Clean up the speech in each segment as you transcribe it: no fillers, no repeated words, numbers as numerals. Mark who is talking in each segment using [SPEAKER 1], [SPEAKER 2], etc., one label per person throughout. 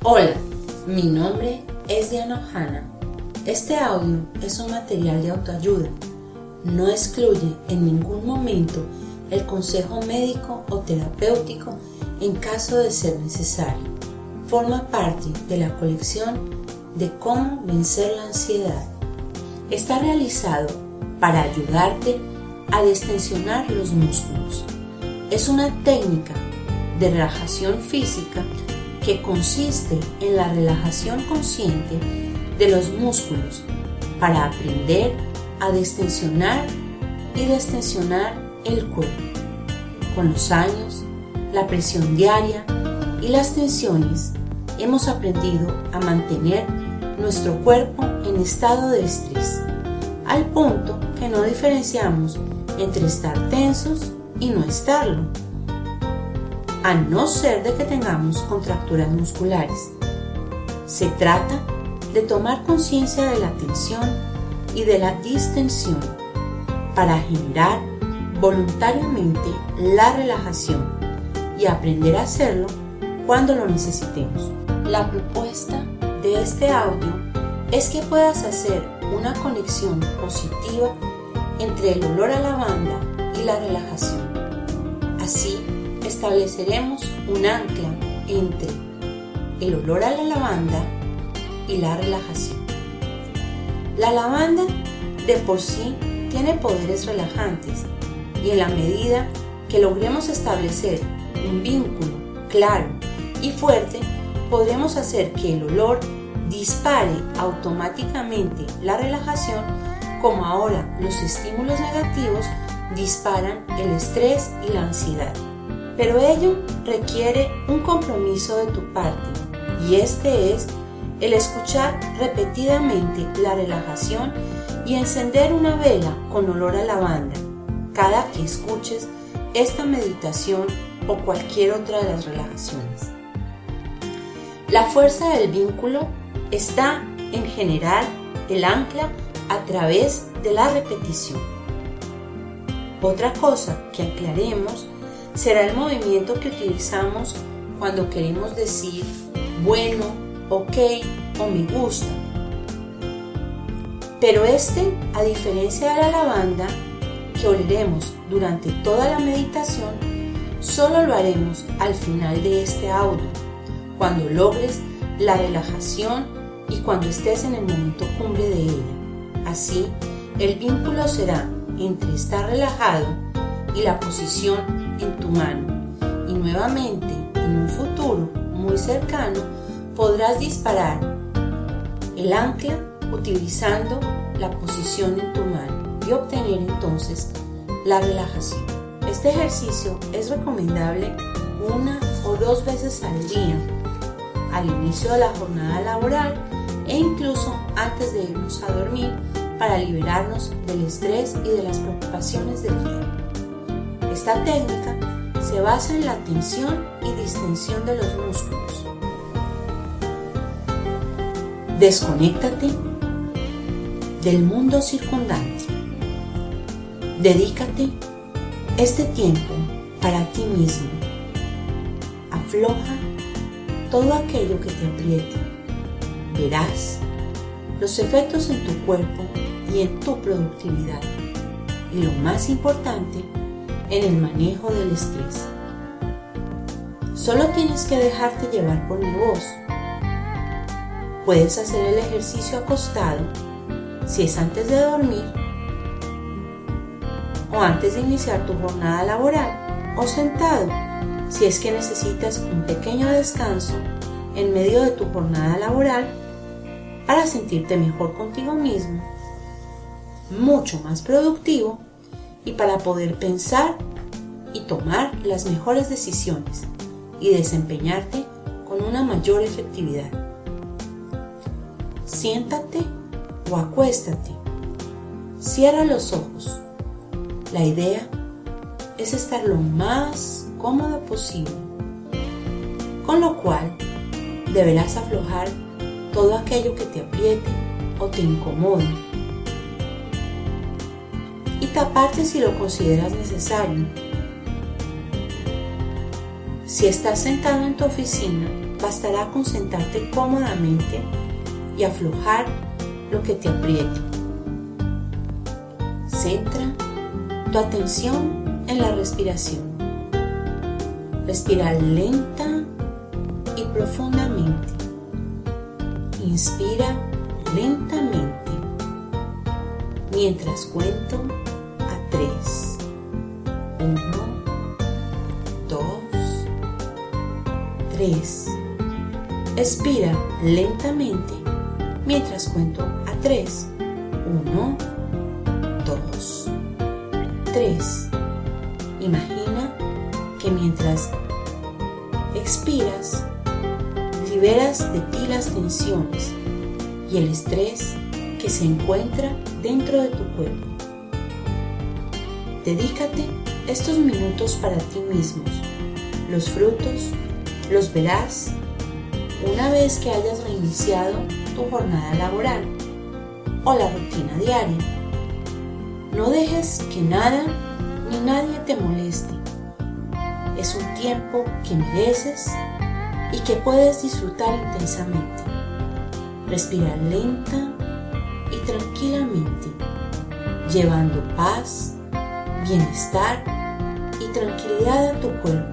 [SPEAKER 1] Hola, mi nombre es Diana Ojana. Este audio es un material de autoayuda. No excluye en ningún momento el consejo médico o terapéutico en caso de ser necesario. Forma parte de la colección de cómo vencer la ansiedad. Está realizado para ayudarte a destensionar los músculos. Es una técnica de relajación física que consiste en la relajación consciente de los músculos para aprender a destensionar y destensionar el cuerpo. Con los años, la presión diaria y las tensiones, hemos aprendido a mantener nuestro cuerpo en estado de estrés, al punto que no diferenciamos entre estar tensos y no estarlo, a no ser de que tengamos contracturas musculares. Se trata de tomar conciencia de la tensión y de la distensión para generar voluntariamente la relajación y aprender a hacerlo cuando lo necesitemos. La propuesta de este audio es que puedas hacer una conexión positiva entre el olor a lavanda y la relajación. Así estableceremos un ancla entre el olor a la lavanda y la relajación. La lavanda de por sí tiene poderes relajantes y en la medida que logremos establecer un vínculo claro y fuerte, podremos hacer que el olor dispare automáticamente la relajación, como ahora los estímulos negativos disparan el estrés y la ansiedad. Pero ello requiere un compromiso de tu parte, y este es el escuchar repetidamente la relajación y encender una vela con olor a lavanda cada que escuches esta meditación o cualquier otra de las relajaciones. La fuerza del vínculo está en generar el ancla a través de la repetición. Otra cosa que aclaremos será el movimiento que utilizamos cuando queremos decir bueno, ok o me gusta. Pero a diferencia de la lavanda que oleremos durante toda la meditación, solo lo haremos al final de este audio, cuando logres la relajación y cuando estés en el momento cumbre de ella. Así, el vínculo será entre estar relajado y la posición en tu mano, y nuevamente en un futuro muy cercano podrás disparar el ancla utilizando la posición en tu mano y obtener entonces la relajación. Este ejercicio es recomendable 1 o 2 veces al día, al inicio de la jornada laboral e incluso antes de irnos a dormir, para liberarnos del estrés y de las preocupaciones del día. Esta técnica se basa en la tensión y distensión de los músculos. Desconéctate del mundo circundante. Dedícate este tiempo para ti mismo. Afloja todo aquello que te apriete. Verás los efectos en tu cuerpo y en tu productividad. Y lo más importante, en el manejo del estrés. Solo tienes que dejarte llevar por mi voz. Puedes hacer el ejercicio acostado, si es antes de dormir, o antes de iniciar tu jornada laboral, o sentado, si es que necesitas un pequeño descanso en medio de tu jornada laboral para sentirte mejor contigo mismo, mucho más productivo y para poder pensar y tomar las mejores decisiones y desempeñarte con una mayor efectividad. Siéntate o acuéstate. Cierra los ojos. La idea es estar lo más cómodo posible, con lo cual deberás aflojar todo aquello que te apriete o te incomode y taparte si lo consideras necesario. Si estás sentado en tu oficina, Bastará con sentarte cómodamente y aflojar lo que te apriete. Centra tu atención en la respiración. Respira lenta y profundamente. Inspira lentamente mientras cuento a 3. 1, 2, 3. Expira lentamente mientras cuento a 3. 1, 2, 3. Imagina que mientras expiras, liberas de ti las tensiones y el estrés que se encuentra dentro de tu cuerpo. Dedícate estos minutos para ti mismos. Los frutos los verás una vez que hayas reiniciado tu jornada laboral o la rutina diaria. No dejes que nada ni nadie te moleste. Es un tiempo que mereces y que puedes disfrutar intensamente. Respira lenta y tranquilamente, llevando paz, bienestar y tranquilidad a tu cuerpo.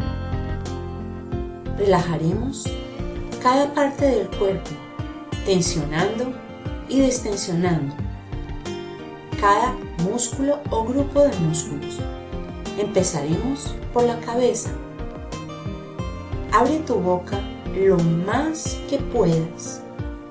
[SPEAKER 1] Relajaremos cada parte del cuerpo, tensionando y destensionando cada músculo o grupo de músculos. Empezaremos por la cabeza. Abre tu boca lo más que puedas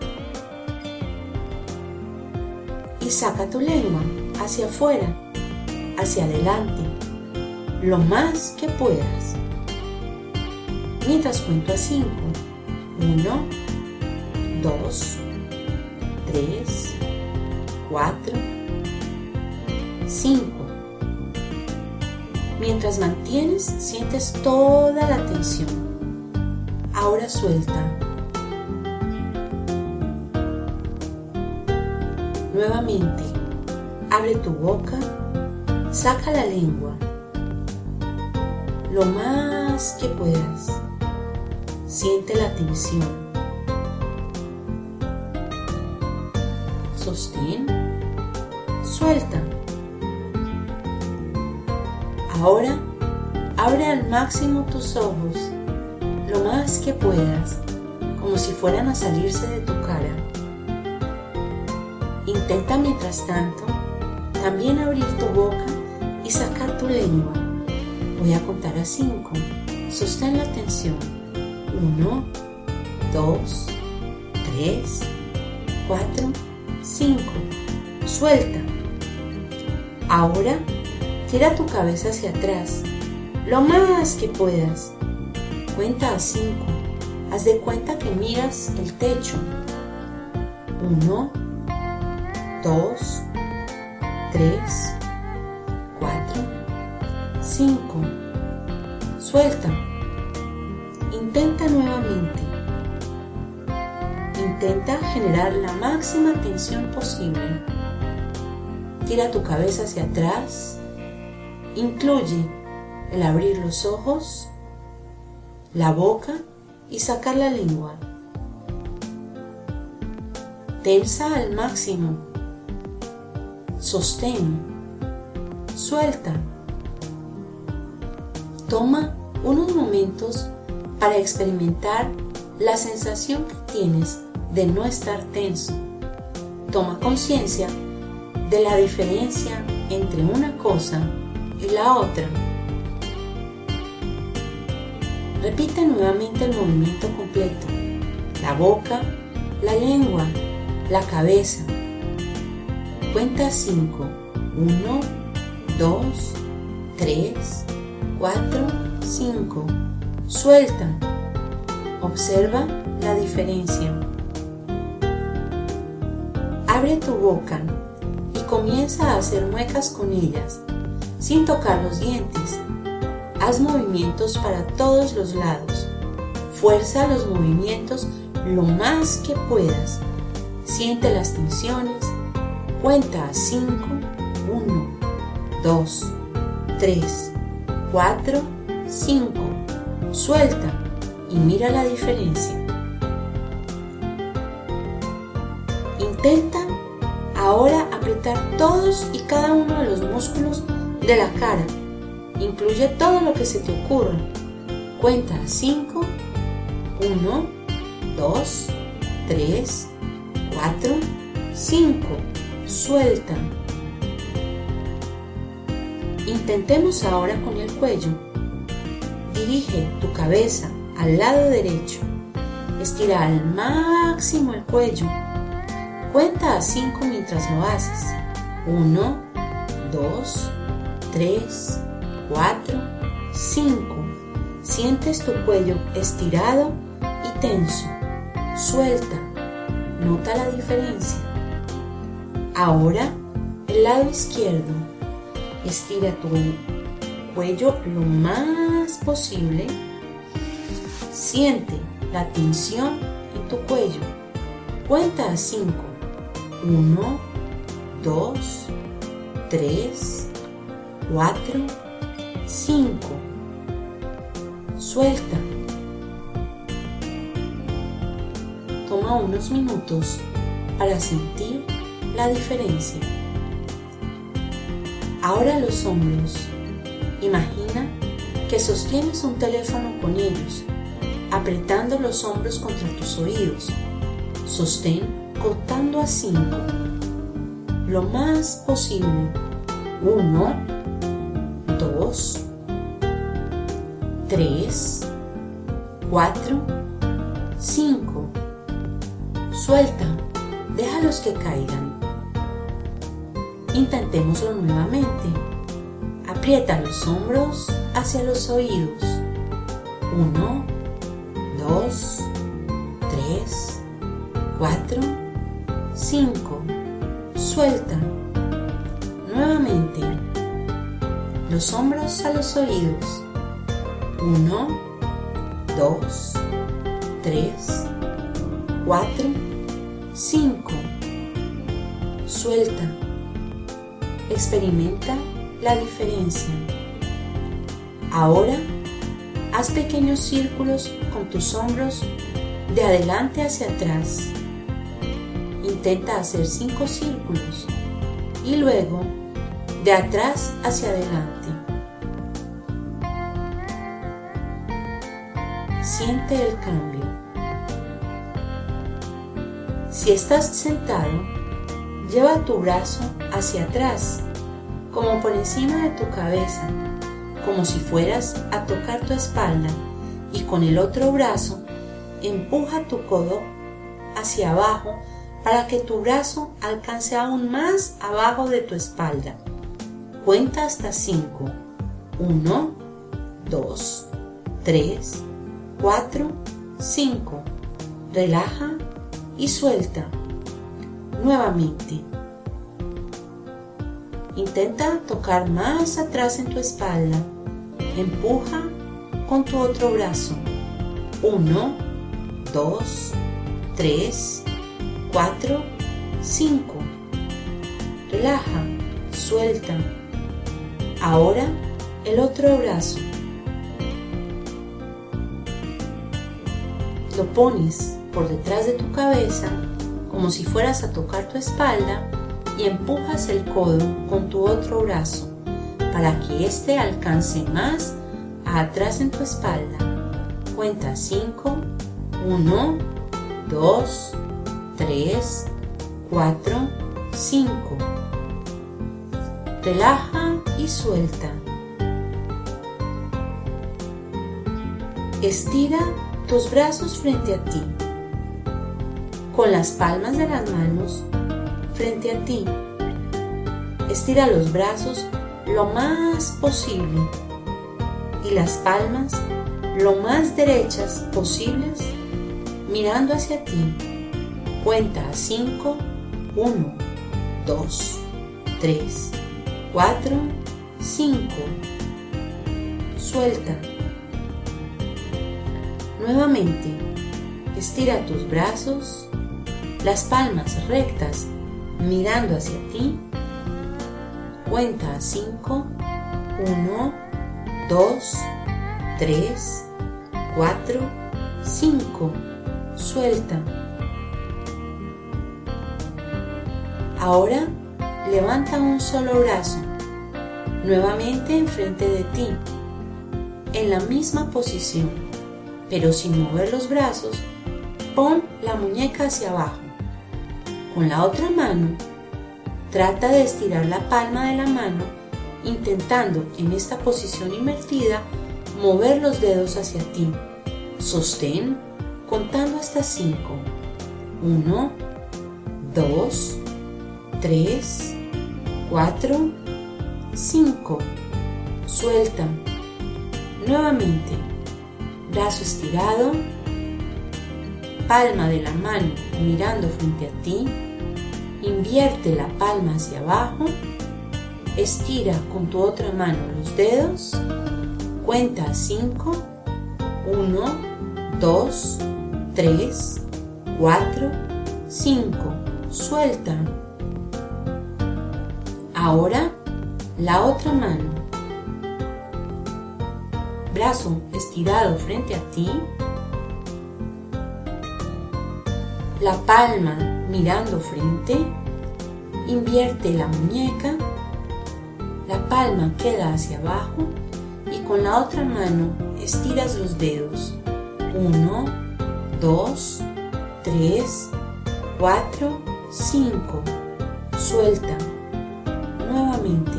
[SPEAKER 1] y saca tu lengua hacia afuera, hacia adelante, lo más que puedas. Mientras cuento a 5. 1, 2, 3, 4, 5. Mientras mantienes, sientes toda la tensión. Ahora suelta. Nuevamente, abre tu boca, saca la lengua lo más que puedas. Siente la tensión. Sostén. Suelta. Ahora, abre al máximo tus ojos, lo más que puedas, como si fueran a salirse de tu cara. Intenta mientras tanto también abrir tu boca y sacar tu lengua. Voy a contar a 5. Sostén la tensión. 1, 2, 3, 4, 5. Suelta. Ahora, tira tu cabeza hacia atrás, lo más que puedas. Cuenta a 5. Haz de cuenta que miras el techo. 1, 2, 3, 4, 5. Suelta. Intenta nuevamente. Intenta generar la máxima tensión posible. Tira tu cabeza hacia atrás. Incluye el abrir los ojos, la boca y sacar la lengua. Tensa al máximo. Sostén. Suelta. Toma unos momentos para experimentar la sensación que tienes de no estar tenso. Toma conciencia de la diferencia entre una cosa y la otra. Repite nuevamente el movimiento completo: la boca, la lengua, la cabeza. Cuenta 5. 1, 2, 3, 4, 5. Suelta. Observa la diferencia. Abre tu boca y comienza a hacer muecas con ellas, sin tocar los dientes. Haz movimientos para todos los lados. Fuerza los movimientos lo más que puedas. Siente las tensiones. Cuenta a 5. 1, 2, 3, 4, 5. Suelta. y mira la diferencia. Intenta ahora apretar todos y cada uno de los músculos de la cara. Incluye todo lo que se te ocurra. Cuenta 5. 1, 2, 3, 4, 5. Suelta. Intentemos ahora con el cuello. Dirige tu cabeza al lado derecho. Estira al máximo el cuello. Cuenta 5 mientras lo haces. 1, 2, 3, 4, 5. Sientes tu cuello estirado y tenso. Suelta. Nota la diferencia. Ahora, el lado izquierdo. Estira tu cuello lo más posible. Siente la tensión en tu cuello. Cuenta 5. 1, 2, 3, 4, 5. Suelta. Toma unos minutos para sentir la diferencia. Ahora los hombros. Imagina que sostienes un teléfono con ellos, apretando los hombros contra tus oídos. Sostén contando a 5. Lo más posible. 1, 2, 3, 4, 5. Suelta. Déjalos que caigan. Intentémoslo nuevamente. Aprieta los hombros hacia los oídos. 1, 2, 3, 4, 5. Suelta. Nuevamente. Los hombros a los oídos. 1, 2, 3, 4, 5. Suelta. Experimenta la diferencia. Ahora, haz pequeños círculos con tus hombros de adelante hacia atrás. Intenta hacer 5 círculos y luego de atrás hacia adelante. Siente el cambio. Si estás sentado, lleva tu brazo hacia atrás, como por encima de tu cabeza, como si fueras a tocar tu espalda, y con el otro brazo empuja tu codo hacia abajo para que tu brazo alcance aún más abajo de tu espalda. Cuenta hasta 5. 1, 2, 3, 4, 5. Relaja y suelta. Nuevamente. Intenta tocar más atrás en tu espalda. Empuja con tu otro brazo. 1, 2, 3, 4, 5. Relaja, suelta. Ahora el otro brazo. Lo pones por detrás de tu cabeza como si fueras a tocar tu espalda y empujas el codo con tu otro brazo para que éste alcance más atrás en tu espalda. Cuenta 5. 1, 2, 3, 4, 5. Relaja y suelta. Estira tus brazos frente a ti, con las palmas de las manos frente a ti. Estira los brazos lo más posible y las palmas lo más derechas posibles, mirando hacia ti. Cuenta a 5. 1, 2, 3, 4, 5. Suelta. Nuevamente, estira tus brazos, las palmas rectas mirando hacia ti. Cuenta a 5. 1, 2, 3, 4, 5, suelta. Ahora levanta un solo brazo, nuevamente enfrente de ti, en la misma posición, pero sin mover los brazos. Pon la muñeca hacia abajo. Con la otra mano, trata de estirar la palma de la mano, intentando en esta posición invertida mover los dedos hacia ti. Sostén contando hasta 5. 1, 2, 3, 4, 5. Suelta. Nuevamente, brazo estirado, palma de la mano mirando frente a ti, invierte la palma hacia abajo, estira con tu otra mano los dedos, cuenta a 5, 1, 2, 3, 4, 5, suelta. Ahora la otra mano, brazo estirado frente a ti, la palma mirando frente, invierte la muñeca, la palma queda hacia abajo y con la otra mano estiras los dedos. 1, 2, 3, 4, 5. Suelta. Nuevamente.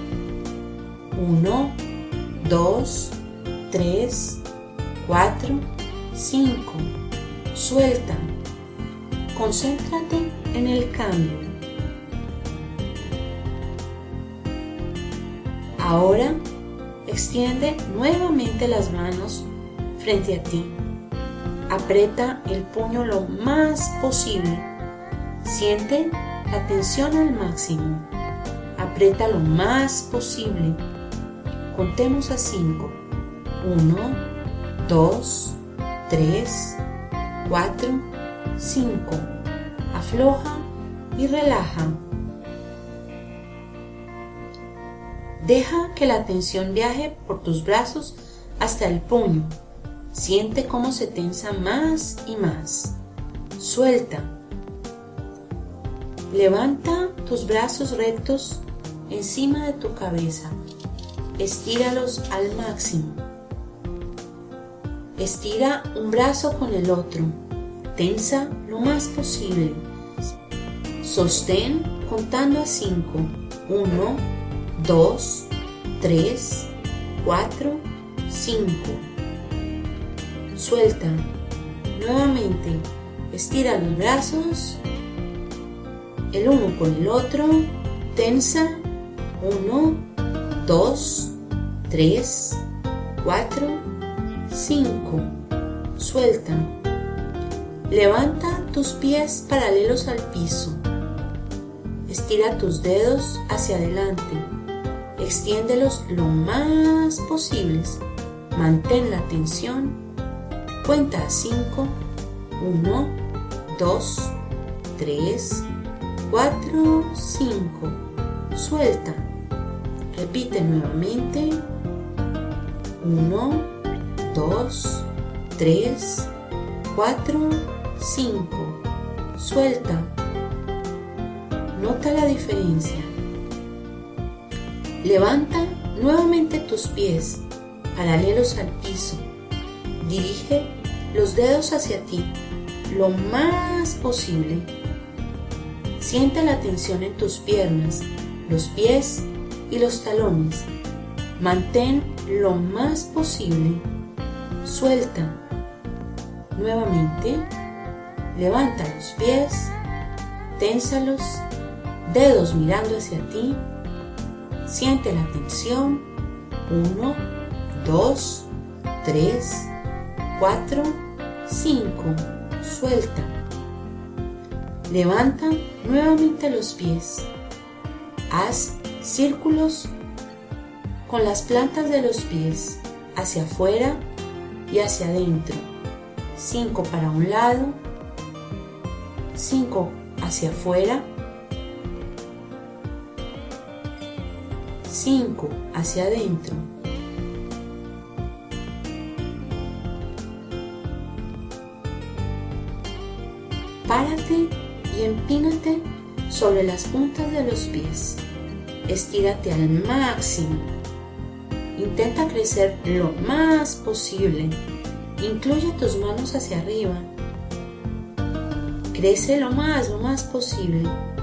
[SPEAKER 1] 1, 2, 3, 4, 5. Suelta. Concéntrate en el cambio. Ahora extiende nuevamente las manos frente a ti. Aprieta el puño lo más posible. Siente la tensión al máximo. Aprieta lo más posible. Contemos a 5. 1, 2, 3, 4, 5. Afloja y relaja. Deja que la tensión viaje por tus brazos hasta el puño. Siente cómo se tensa más y más. Suelta. Levanta tus brazos rectos encima de tu cabeza. Estíralos al máximo. Estira un brazo con el otro. Tensa lo más posible. Sostén contando a 5. 1, 2, 3, 4, 5. Suelta. Nuevamente, estira los brazos, el uno con el otro. Tensa. 1, 2, 3, 4, 5. Suelta. Levanta tus pies paralelos al piso. Estira tus dedos hacia adelante. Extiéndelos lo más posible. Mantén la tensión. Cuenta a 5. 1, 2, 3, 4, 5. Suelta. Repite nuevamente. 1, 2, 3, 4, 5. Suelta. Nota la diferencia. Levanta nuevamente tus pies paralelos al piso. Dirige los dedos hacia ti lo más posible. Siente la tensión en tus piernas, los pies y los talones. Mantén lo más posible. Suelta. Nuevamente, levanta los pies, ténsalos, dedos mirando hacia ti. Siente la tensión. 1, 2, 3, 4, 5. Suelta. Levanta nuevamente los pies. Haz círculos con las plantas de los pies hacia afuera y hacia adentro. 5 para un lado, 5 hacia afuera, 5 hacia adentro. Párate y empínate sobre las puntas de los pies. Estírate al máximo. Intenta crecer lo más posible. Incluye tus manos hacia arriba. Crece lo más posible.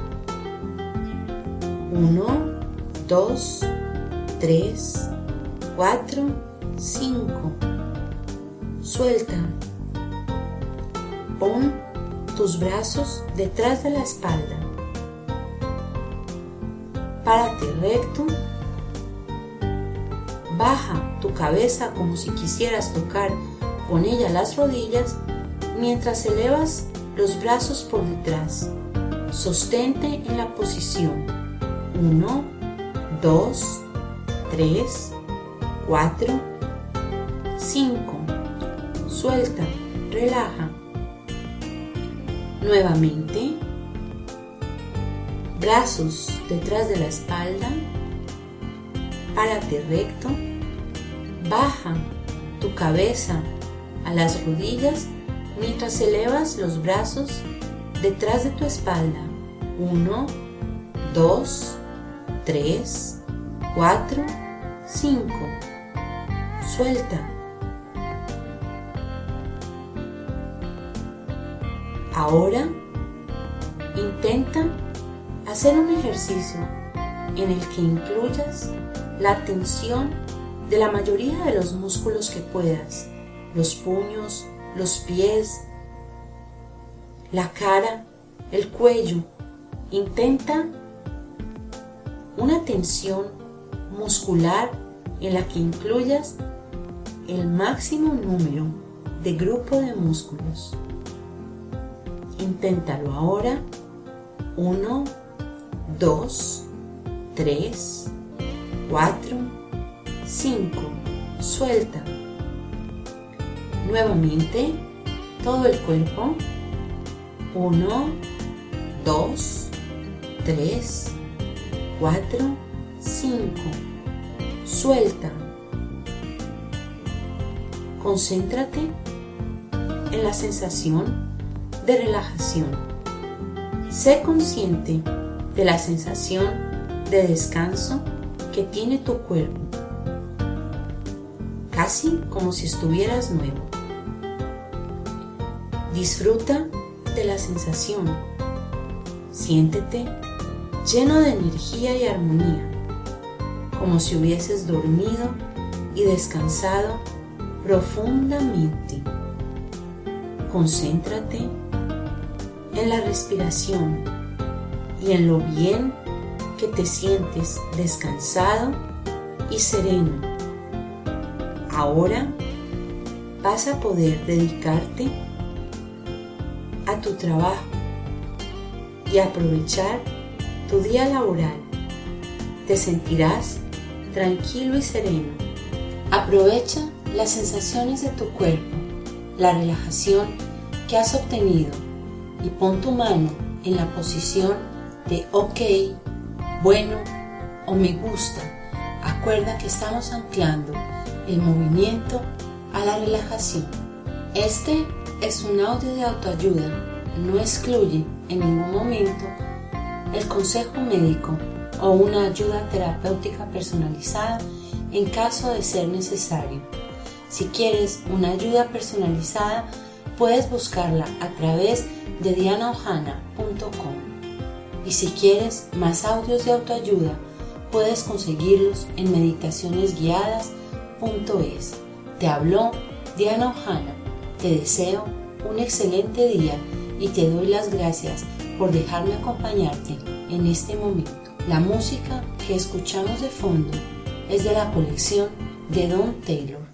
[SPEAKER 1] 1, 2, 3, 4, 5. Suelta. Pon tus brazos detrás de la espalda. Párate recto. Baja tu cabeza como si quisieras tocar con ella las rodillas mientras elevas los brazos por detrás. Sostente en la posición. 1, 2, 3, 4, 5. Suelta, relaja. Nuevamente. Brazos detrás de la espalda. Párate recto. Baja tu cabeza a las rodillas mientras elevas los brazos detrás de tu espalda. 1, 2, 3, 4, 5. Suelta. Ahora intenta hacer un ejercicio en el que incluyas la tensión de la mayoría de los músculos que puedas, los puños, los pies, la cara, el cuello. Intenta una tensión muscular en la que incluyas el máximo número de grupo de músculos. Inténtalo ahora. 1, 2, 3, 4, 5. Suelta. Nuevamente, todo el cuerpo. 1, 2, 3, 4, 5. Suelta. Concéntrate en la sensación de relajación. Sé consciente de la sensación de descanso que tiene tu cuerpo, casi como si estuvieras nuevo. Disfruta de la sensación. Siéntete lleno de energía y armonía, como si hubieses dormido y descansado profundamente. Concéntrate en la respiración y en lo bien que te sientes descansado y sereno. Ahora vas a poder dedicarte a tu trabajo y aprovechar tu día laboral. Te sentirás tranquilo y sereno. Aprovecha las sensaciones de tu cuerpo, la relajación que has obtenido y pon tu mano en la posición de OK, bueno o me gusta. Acuerda que estamos anclando el movimiento a la relajación. Este es un audio de autoayuda. No excluye en ningún momento el consejo médico o una ayuda terapéutica personalizada en caso de ser necesario. Si quieres una ayuda personalizada, puedes buscarla a través de dianaohana.com. Y si quieres más audios de autoayuda, puedes conseguirlos en meditacionesguiadas.es. Te habló Diana Ohana. Te deseo un excelente día y te doy las gracias por dejarme acompañarte en este momento. La música que escuchamos de fondo es de la colección de Don Taylor.